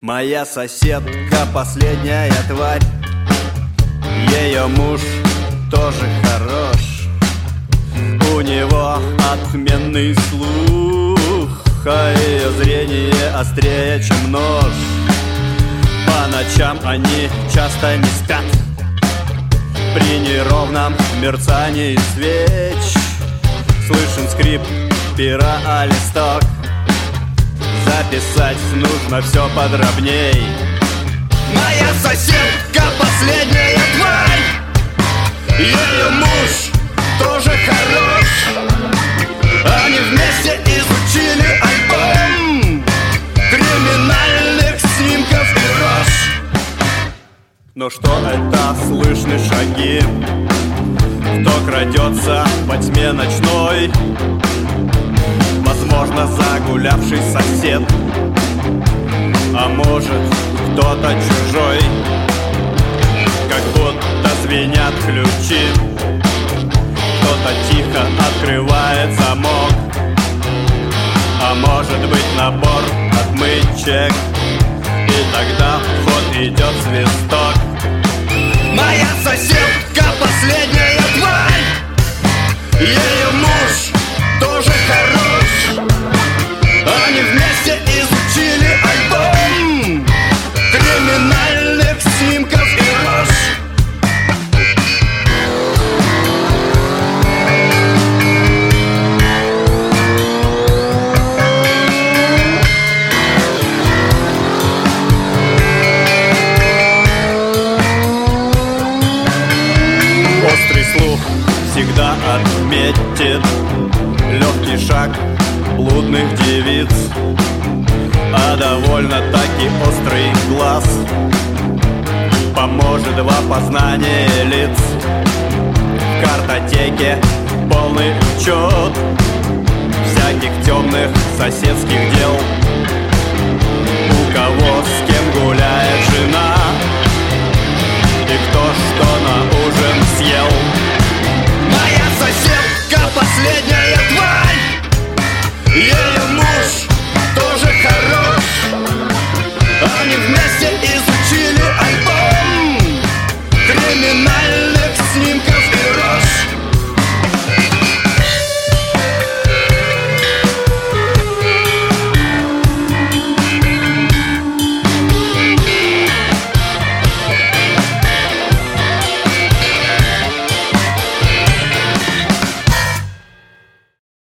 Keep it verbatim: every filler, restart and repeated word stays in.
Моя соседка последняя тварь, ее муж тоже хорош. У него отменный слух, а ее зрение острее, чем нож. По ночам они часто не спят при неровном мерцании свеч. Слышен скрип пера о листок, записать нужно все подробней. Моя соседка последняя тварь, ее муж тоже хорош. Они вместе изучили альбом криминальных снимков и рож. Но что это слышны шаги? Кто крадется во тьме ночной? Возможно, загулявший сосед, а может, кто-то чужой. Как будто звенят ключи, кто-то тихо открывает замок. А может быть, набор отмычек, и тогда в ход идет свисток. Моя соседка последняя тварь, ее муж тоже хорош. Они вместе изучили альбом криминальных снимков и рож. Острый слух всегда отметит легкий шаг блудных девиц, а довольно-таки острый глаз поможет в опознании лиц. В картотеке полный учет всяких темных соседских дел.